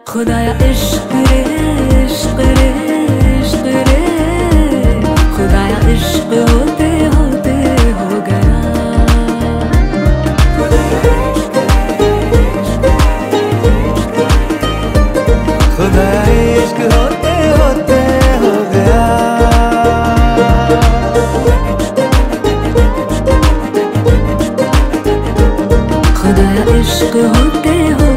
खुदाया इश्क रे इश्क रे इश्क रे, खुदाया इश्क होते होते हो गया। खुदाया इश्क होते होते हो गया। खुदाया इश्क होते होते